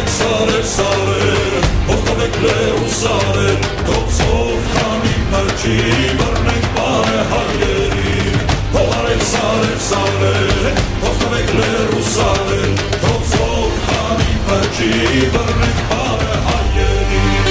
Սարեր, սարեր, ովտովեք լերուսարեր, Գոցով քանի պրջի, բրնենք բարե հայերին, Հովարեք սարեր, սարեր, ովտովեք լերուսարեր, Գոցով քանի պրջի, բրնենք բարե հայերին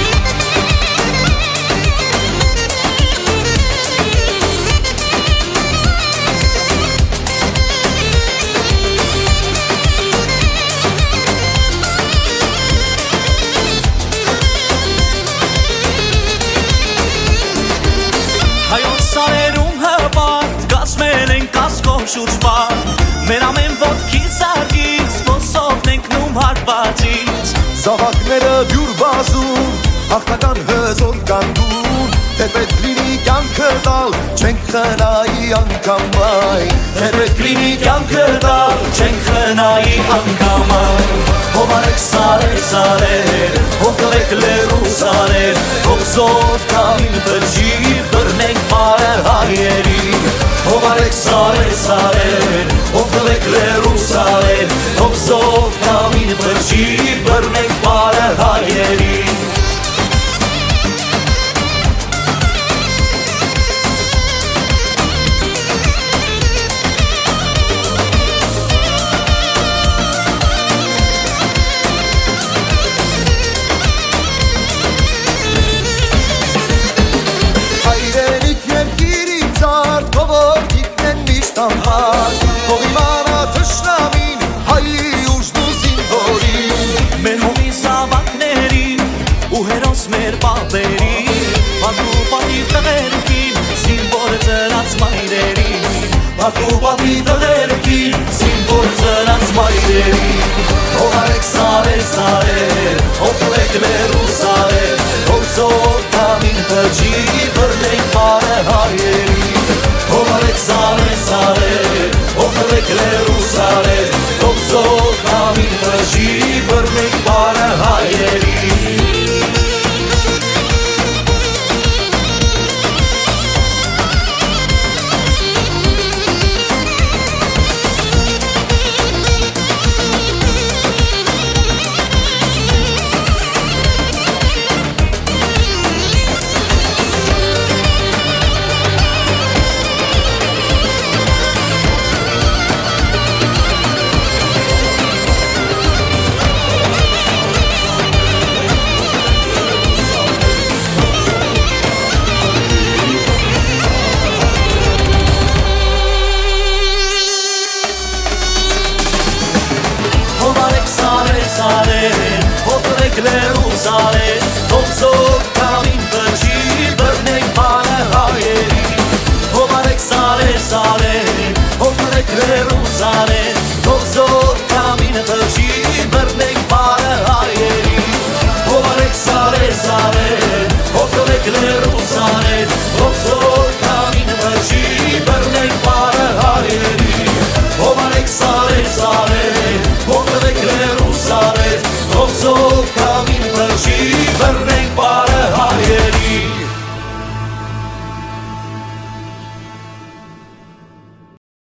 Շուրջ բար Մեր ամեն ոտքի սարգից Ոսովն ենք նում հարվածից Զավակները բյուր բազում Հաղթական հզոր կանդուն Թեպետ լինի կյանքը տալ Չենք խնայի անգամ այ Թեպետ լինի կյանքը տալ Չենք խնայի անգամ այ Հովարեք սարեր, սարեր Հովտովեք լերու սարեր Հովզով կամին բրջի Բրնենք բարը հայերին Հովարեք սարեր, սարեր, ովտովեք լերու սարեր Հովզով կամին բրջի, բրնենք բարը հայերին Հայրենիք երկիրի ծարդ, հովոր Հող իմանա թշնամին, հայի ուժն ու զինվորին Մեր հողի զավակներին ու հերոս մեր պապերին Պատու պատիվ տղերքին, զինվոր ծնած մայրերին Պատու պատիվ տղերքին, զինվոր ծնած մայրերին Հովարեք սարեր, սարեր, ովտովեք լերու սարեր Հովզով կամին բրջի, բրնենք բարը հայերին Հովարեք սարեր, սարեր, ովտովեք լերու սարեր Հովզով կամին բրջի, բրնենք բարը հայերին Ովտովեք լերու սարեր Հովզով կամին բրջի Բրնենք բարը հայերին Հովարեք սարեր, սարեր Ովտովեք լերու սարեր